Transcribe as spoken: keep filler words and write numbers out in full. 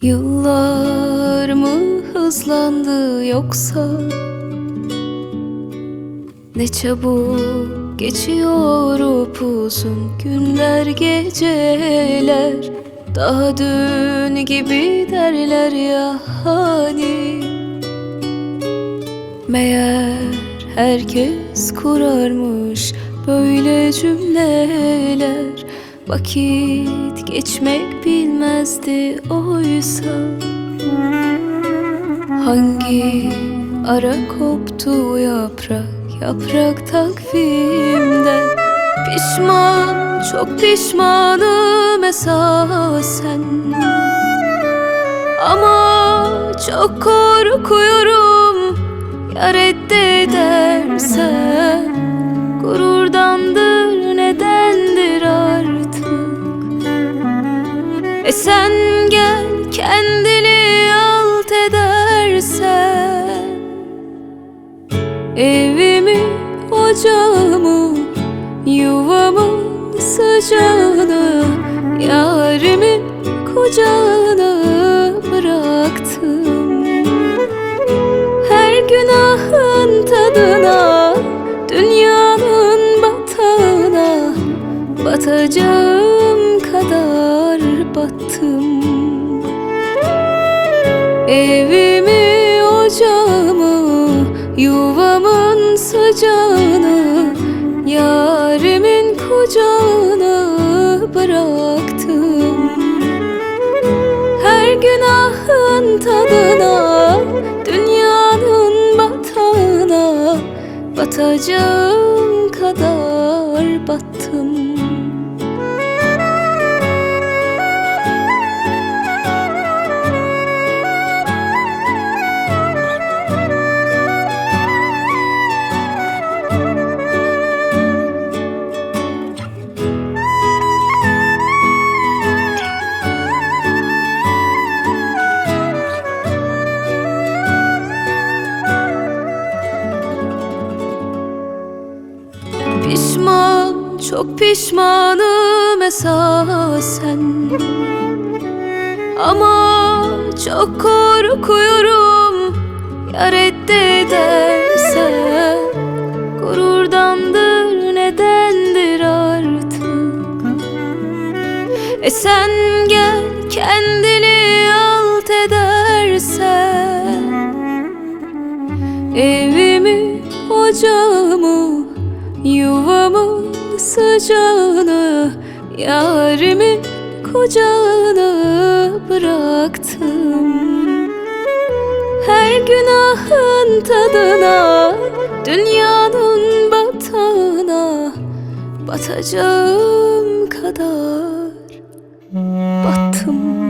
Yıllar mı hızlandı yoksa? Ne çabuk geçiyor upuzun günler geceler. Daha dün gibi derler ya hani. Meğer herkes kurarmış böyle cümleler. Vakit geçmek bilmezdi oysa. Hangi ara koptu yaprak, yaprak takvimden. Pişman, çok pişmanım esasen. Ama çok korkuyorum ya reddedersen. Gururdandır, nedendir artık. E sen gel kendini alt edersen. Evimi, ocağımı, yuvamın sıcağını, yarimin kucağına bıraktım. Her günahın tadına, dünyanın batağına batacağım kadar battım. Evimi, ocağımı, yuvamın sıcağını, yarimin kucağına bıraktım. Her günahın tadına, dünyanın batağına batacağım kadar battım. Pişman, çok pişmanım esasen. Ama çok korkuyorum ya reddedersen. Gururdandır, nedendir artık. E sen gel kendini alt edersen. Evimi, ocağımı, yuvamın sıcağını, yarimin kucağına bıraktım. Her günahın tadına, dünyanın batağına batacağım kadar battım.